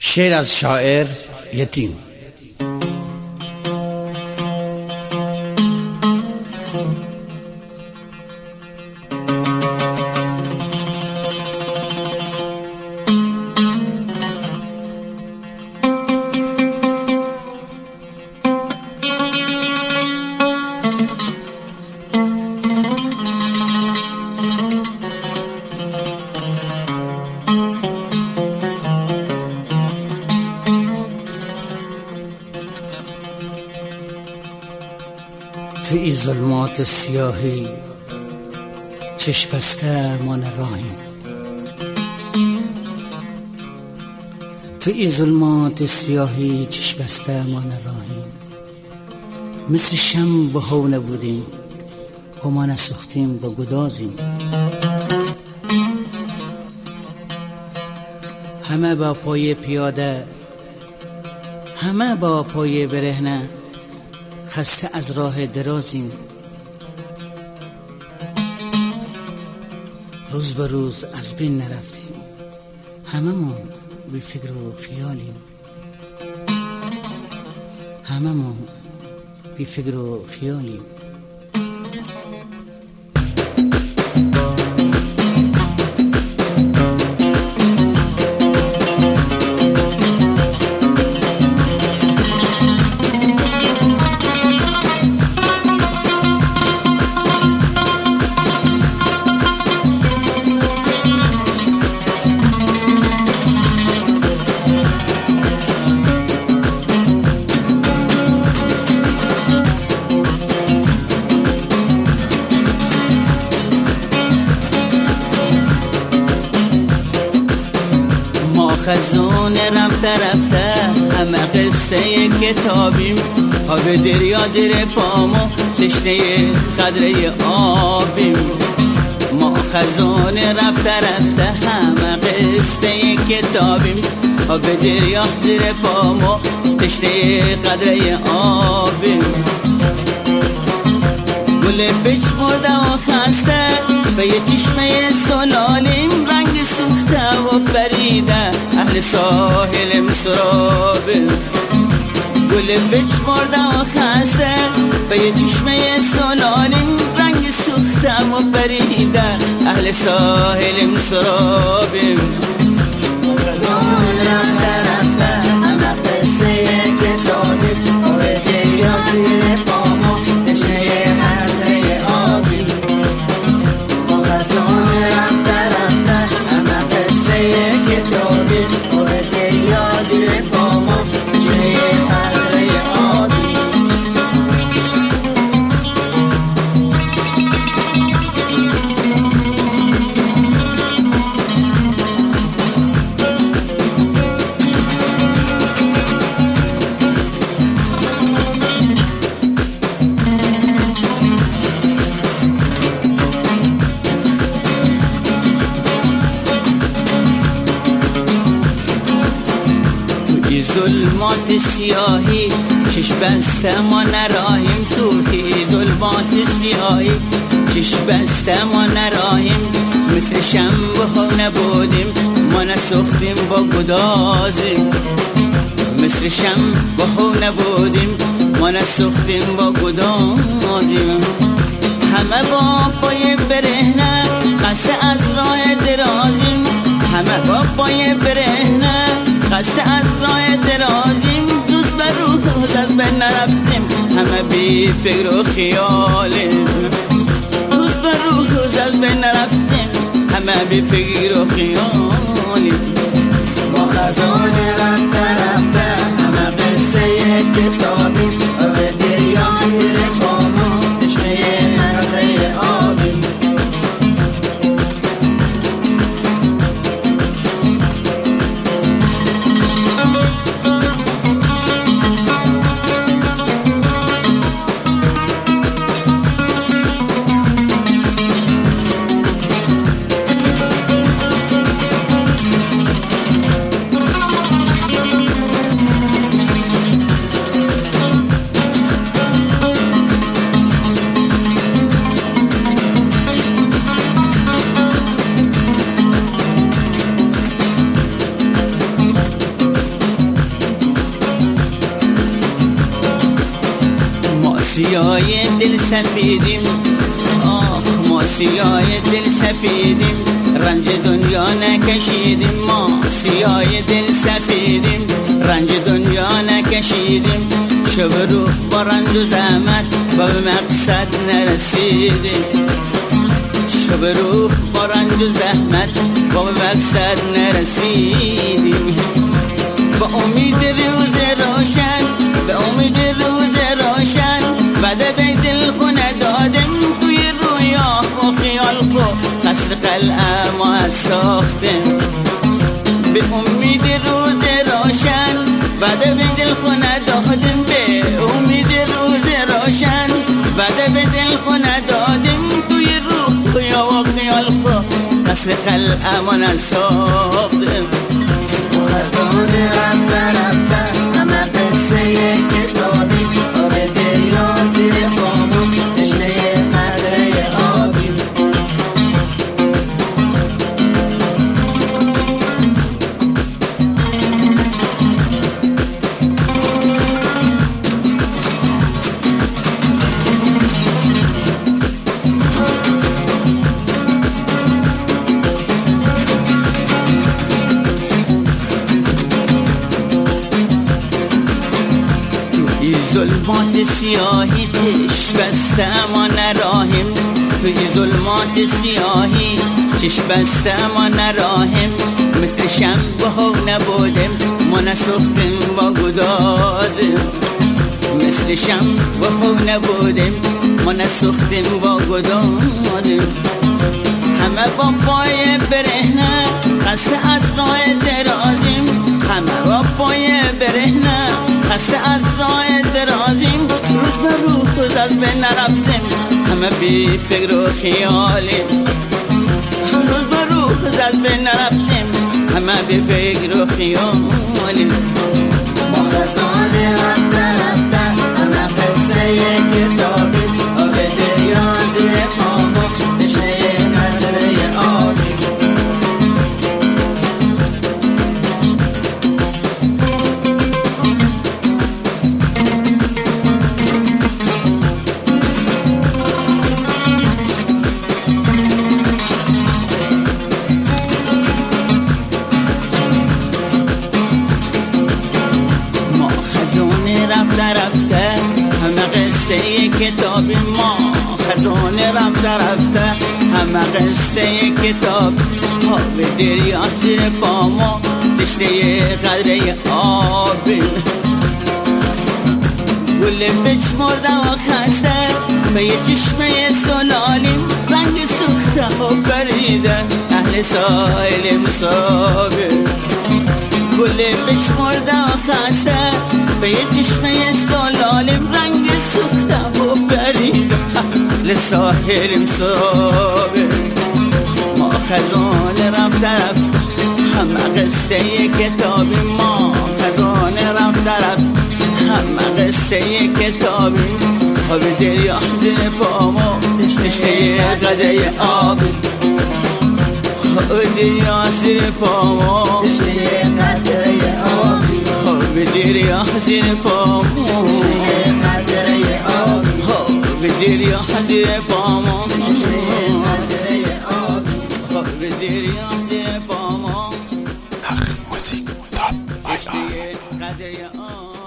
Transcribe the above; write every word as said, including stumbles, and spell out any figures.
شعر از شاعر یتیم. توی ظلمات سیاهی چشم بسته ما نراهیم، توی ظلمات سیاهی چشم بسته ما نراهیم. مثل شم و هو نبودیم و ما نسوختیم و گدازیم. همه با پای پیاده، همه با پای برهنه، خسته از راه درازیم. روز به روز از بین نرفتیم، هممون بی فکر و خیالیم، هممون بی فکر و خیالیم. خزون رفته رفته همه قصه کتابیم. آب دریا زیر پامو تشنه قدره آبیم. ما خزون رفته رفته همه قصه کتابیم. آب دریا زیر پامو تشنه قدره آبیم. گل بچ مرده و خسته به یه چشمه سلالیم. رنگ سوخته و پریده اهل ساحل مسرابیم. گل بچ مرده و خسته به یه چشمه سلالیم. رنگ سوخته و پریده اهل ساحل مسرابیم. خزون رفته رفته همه قصه کتابیم. آب دریا زیر پامو تشنه قدره آبیم. ما خزون رفته رفته همه قصه کتابیم. آب دریا زیر پامو تشنه قدره آبیم. ظلمات سیاهی چشم بسته ما نراهیم. توی ظلمات سیاهی چشم بسته ما نراهیم. مثل شم و هو نبودیم ما نسوختیم و گدازیم. مثل شم و هو نبودیم ما نسوختیم و گدازیم. همه با پای برهنه خسته از راه درازیم. همه با پای برهنه خسته از راه درازیم. روز به روز از بین نرفتیم همه بی فکر و خیالیم. روز به روز از بین نرفتیم همه بی فکر و خیالیم. ما خزون رفته رفته همه قصه کتابیم. آب دریا زیر پامو تشنه قدره آبیم. سیاه دل سفیدیم، آخ ما سیاه دل سفیدیم، رنج دنیا نکشیدیم. ما سیاه دل سفیدیم، رنج دنیا نکشیدیم. شب روح با رنج و زحمت با مقصد نرسیدیم. شب روح با رنج و زحمت با مقصد نرسیدیم. با امید روز روشن، به امید روز روشن، بعد به دل خونه دادم توی رویا و خیال خو قصر قلعه ما ساختم. به امید روز روشن، بعد به دل خونه دادم. به امید روز روشن، بعد به دل خونه دادم توی رویا و خیال خو قصر قلعه ما ساختم. خزان رفته رفته همه قصه کتابی، آب دریا زیر پامون تشنه قطره آبی. ظلمات سیاهی چش بسته ما نراهم، توی ظلمات سیاهی چش بسته ما نراهم. مثل شنبه ها نبودم ما نسوختیم و گدازم. مثل شنبه ها نبودم ما نسوختیم و گدازم. همه با پای برهنه خسته از راه درازیم. همه با پای برهنه خسته از راه درازیم. روز به روز روز از بین نرفتیم، همه بی فکر و خیالیم. روز به روز از بین نرفتیم، همه بی فکر و خیالیم. ما خزان رفته رفته همه قصه کتابی، آب دریا زیر پامون تشنه قطره آبی. رفته همه قصه کتاب. ما خزانه رفته رفته همه قصه کتاب. آب دریا زیر پا ما تشنه قطره آب. گل بشمرده و خسته به یه چشمه سلالیم. رنگ سوخته و بریده اهل سایل مسابر. گل بشمرده و خسته به یه چشمه سلالیم. رنگ سوخته و بریده لساحل مسابر. ما خزانه رفته رفته همه قصه کتابی. ما خزانه رفته رفته همه قصه کتابی. آب دریا زیر پامو تشنه قطره آبی. آب دریا زیر پامو تشنه قطره آبی. آب دریا زیر پامو تشنه قطره آبی. آب دریا زیر پامو تشنه قطره آبی. آب دریا زیر پامو نخل موزیک تاپ تشنه قطره آبی.